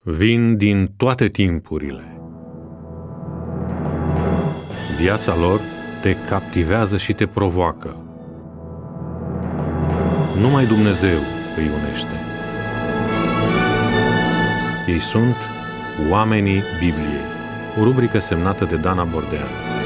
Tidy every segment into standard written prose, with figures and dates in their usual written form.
vin din toate timpurile. Viața lor te captivează și te provoacă. Numai Dumnezeu îi unește. Ei sunt Oamenii Bibliei, o rubrică semnată de Dana Bordean.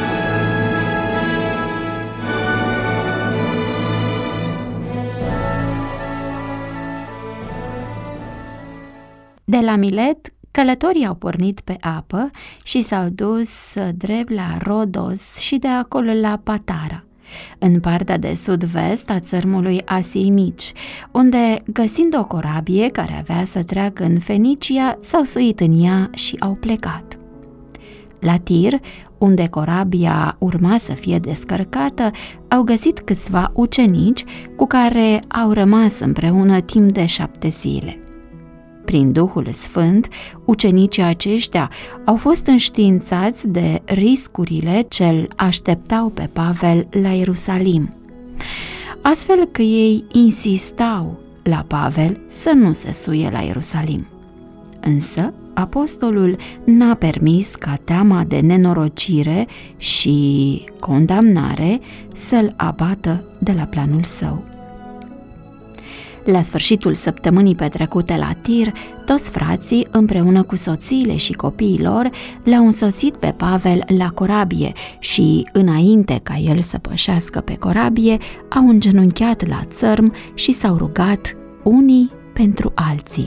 De la Milet, călătorii au pornit pe apă și s-au dus drept la Rodos și de acolo la Patara, în partea de sud-vest a țărmului Asiei Mici, unde, găsind o corabie care avea să treacă în Fenicia, s-au suit în ea și au plecat. La Tir, unde corabia urma să fie descărcată, au găsit câțiva ucenici cu care au rămas împreună timp de 7 zile. Prin Duhul Sfânt, ucenicii aceștia au fost înștiințați de riscurile ce îl așteptau pe Pavel la Ierusalim, astfel că ei insistau la Pavel să nu se suie la Ierusalim. Însă, apostolul n-a permis ca teama de nenorocire și condamnare să-l abată de la planul său. La sfârșitul săptămânii petrecute la Tir, toți frații, împreună cu soțiile și copiii lor, l-au însoțit pe Pavel la corabie și, înainte ca el să pășească pe corabie, au îngenunchiat la țărm și s-au rugat unii pentru alții.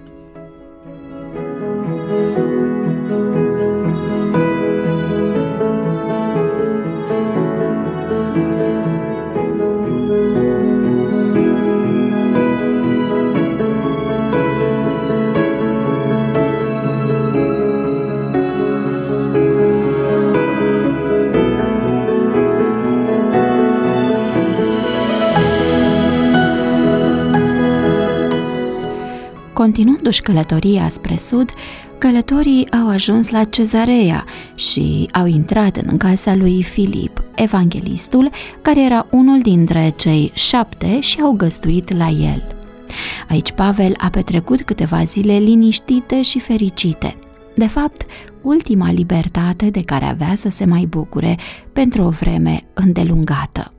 Continuându-și călătoria spre sud, călătorii au ajuns la Cezarea și au intrat în casa lui Filip, evanghelistul, care era unul dintre cei 7 și au găzduit la el. Aici Pavel a petrecut câteva zile liniștite și fericite. De fapt, ultima libertate de care avea să se mai bucure pentru o vreme îndelungată.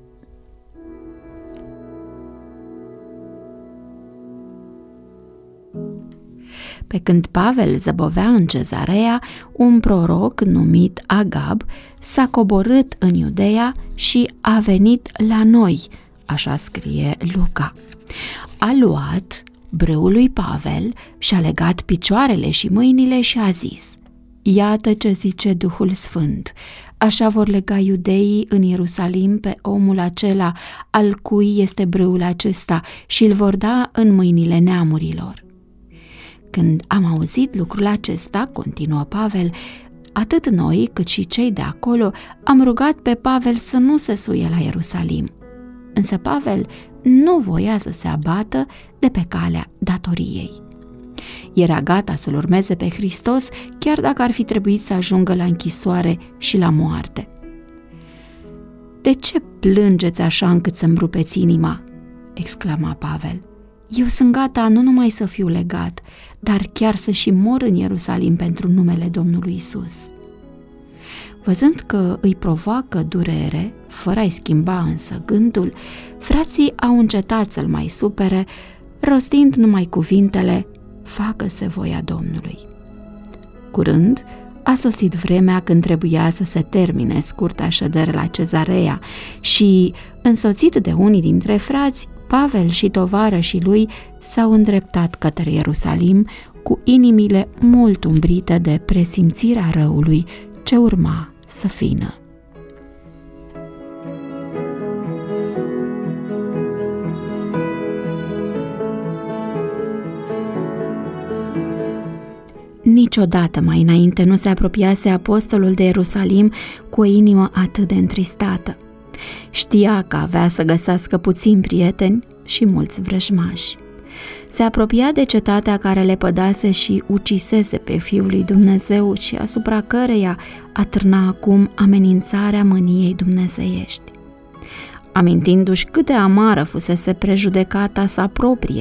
Pe când Pavel zăbovea în Cezarea, un proroc numit Agab s-a coborât în Iudeea și a venit la noi, așa scrie Luca. A luat brâul lui Pavel și-a legat picioarele și mâinile și a zis: iată ce zice Duhul Sfânt, așa vor lega iudeii în Ierusalim pe omul acela al cui este brâul acesta și îl vor da în mâinile neamurilor. Când am auzit lucrul acesta, continuă Pavel, atât noi cât și cei de acolo am rugat pe Pavel să nu se suie la Ierusalim. Însă Pavel nu voia să se abată de pe calea datoriei. Era gata să-L urmeze pe Hristos, chiar dacă ar fi trebuit să ajungă la închisoare și la moarte. De ce plângeți așa încât să-mi rupeți inima? Exclama Pavel. Eu sunt gata nu numai să fiu legat, dar chiar să și mor în Ierusalim pentru numele Domnului Isus. Văzând că îi provoacă durere, fără a-i schimba însă gândul, frații au încetat să-l mai supere, rostind numai cuvintele: facă-se voia Domnului. Curând a sosit vremea când trebuia să se termine scurta ședere la Cezarea și, însoțit de unii dintre frați, Pavel și tovarășii lui s-au îndreptat către Ierusalim cu inimile mult umbrite de presimțirea răului ce urma să fină. Niciodată mai înainte nu se apropiase apostolul de Ierusalim cu o inimă atât de întristată. Știa că avea să găsească puțini prieteni și mulți vrăjmași. Se apropia de cetatea care le pădase și ucisese pe Fiul lui Dumnezeu și asupra căreia atârna acum amenințarea mâniei dumnezeiești. Amintindu-și cât de amară fusese prejudecata sa proprie,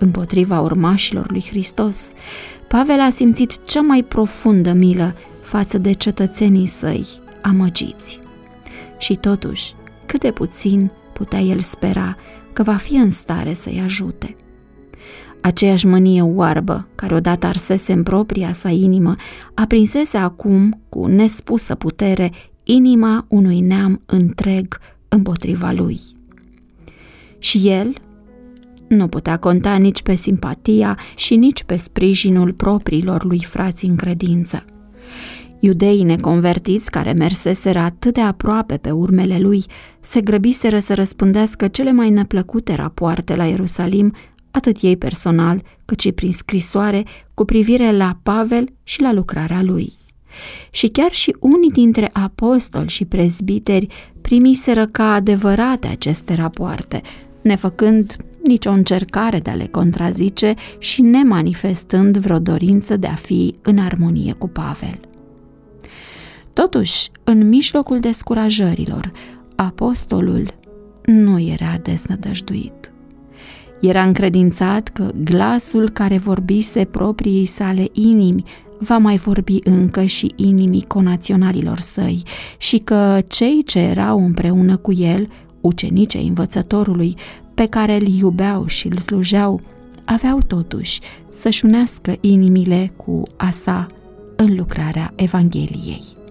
împotriva urmașilor lui Hristos, Pavel a simțit cea mai profundă milă față de cetățenii săi amăgiți. Și totuși, cât de puțin putea el spera că va fi în stare să-i ajute. Aceeași mânie oarbă, care odată arsese în propria sa inimă, aprinsese acum, cu nespusă putere, inima unui neam întreg împotriva lui. Și el nu putea conta nici pe simpatia și nici pe sprijinul propriilor lui frați în credință. Iudeii neconvertiți, care merseseră atât de aproape pe urmele lui, se grăbiseră să răspândească cele mai neplăcute rapoarte la Ierusalim, atât ei personal, cât și prin scrisoare, cu privire la Pavel și la lucrarea lui. Și chiar și unii dintre apostoli și prezbiteri primiseră ca adevărate aceste rapoarte, nefăcând nicio încercare de a le contrazice și nemanifestând vreo dorință de a fi în armonie cu Pavel. Totuși, în mijlocul descurajărilor, apostolul nu era deznădăjduit. Era încredințat că glasul care vorbise propriei sale inimi va mai vorbi încă și inimii conaționalilor săi și că cei ce erau împreună cu el, ucenicii învățătorului, pe care îl iubeau și îl slujeau, aveau totuși să-și unească inimile cu a sa în lucrarea Evangheliei.